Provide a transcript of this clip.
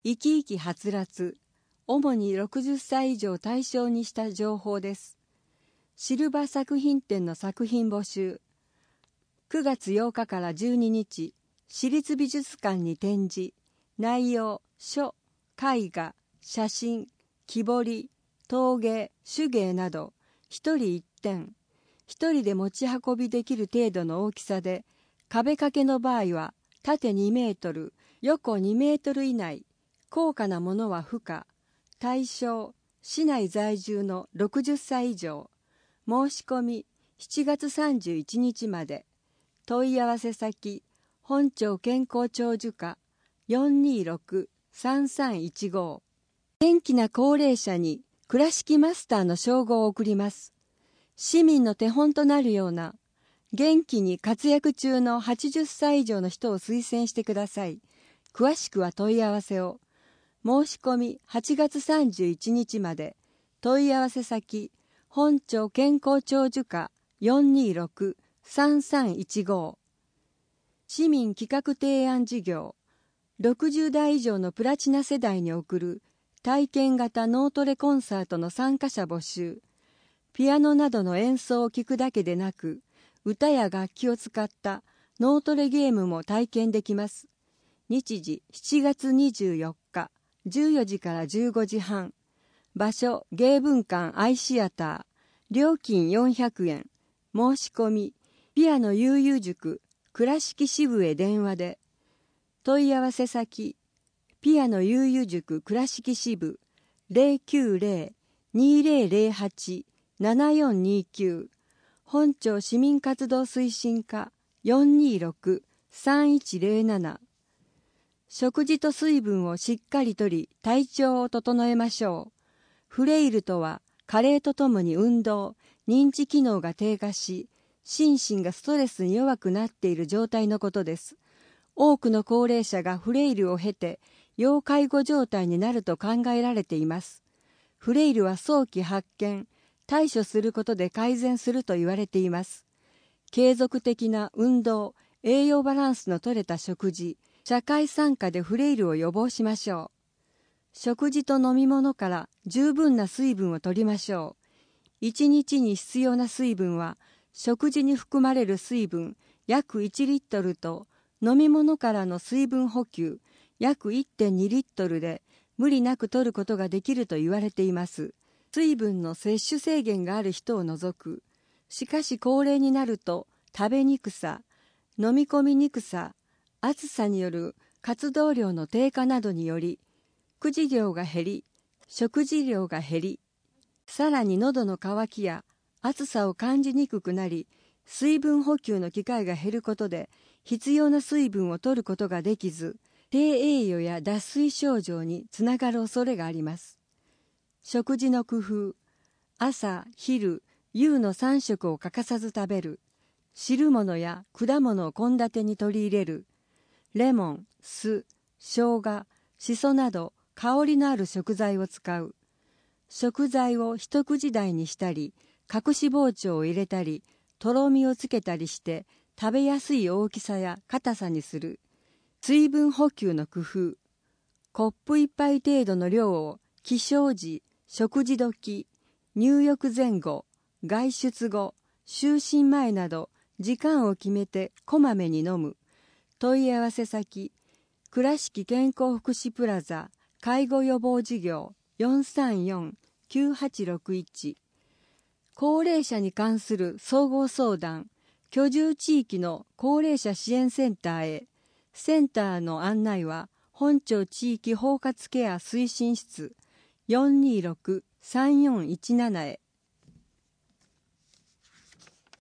生き生きはつらつ、主に60歳以上対象にした情報です。シルバー作品展の作品募集。9月8日から12日、市立美術館に展示。内容、書、絵画、写真、木彫り、陶芸、手芸など、一人一点。一人で持ち運びできる程度の大きさで、壁掛けの場合は縦2メートル、横2メートル以内。高価なものは不可。対象、市内在住の60歳以上。申し込み、7月31日まで。問い合わせ先、本町健康長寿課 426-3315。元気な高齢者に倉敷マスターの称号を贈ります。市民の手本となるような、元気に活躍中の80歳以上の人を推薦してください。詳しくは問い合わせを。申し込み8月31日まで。問い合わせ先、本町健康長寿課 426-3315。市民企画提案事業、60代以上のプラチナ世代に送る体験型脳トレコンサートの参加者募集。ピアノなどの演奏を聴くだけでなく、歌や楽器を使った脳トレゲームも体験できます。日時7月24日、14時から15時半。場所、芸文館アイシアター。料金400円。申し込み、ピアノ悠々塾、倉敷支部へ電話で。問い合わせ先、ピアノ悠々塾倉敷支部 090-2008-7429。本町市民活動推進課 426-3107。食事と水分をしっかりとり体調を整えましょう。フレイルとは加齢とともに運動、認知機能が低下し、心身がストレスに弱くなっている状態のことです。多くの高齢者がフレイルを経て要介護状態になると考えられています。フレイルは早期発見、対処することで改善すると言われています。継続的な運動、栄養バランスの取れた食事、社会参加でフレイルを予防しましょう。食事と飲み物から十分な水分を取りましょう。1日に必要な水分は、食事に含まれる水分約1リットルと飲み物からの水分補給約 1.2 リットルで無理なく摂ることができると言われています。水分の摂取制限がある人を除く。しかし高齢になると食べにくさ、飲み込みにくさ、暑さによる活動量の低下などにより、食事量が減り、食事量が減り、さらに喉の渇きや暑さを感じにくくなり、水分補給の機会が減ることで、必要な水分を取ることができず、低栄養や脱水症状につながる恐れがあります。食事の工夫、朝、昼、夕の3食を欠かさず食べる。汁物や果物を献立に取り入れる。レモン、酢、生姜、しそなど香りのある食材を使う。食材を一口大にしたり、隠し包丁を入れたり、とろみをつけたりして食べやすい大きさや硬さにする。水分補給の工夫。コップ一杯程度の量を起床時、食事時、入浴前後、外出後、就寝前など時間を決めてこまめに飲む。問い合わせ先、倉敷健康福祉プラザ介護予防事業 434-9861。高齢者に関する総合相談、居住地域の高齢者支援センターへ。センターの案内は本町地域包括ケア推進室 426-3417 へ。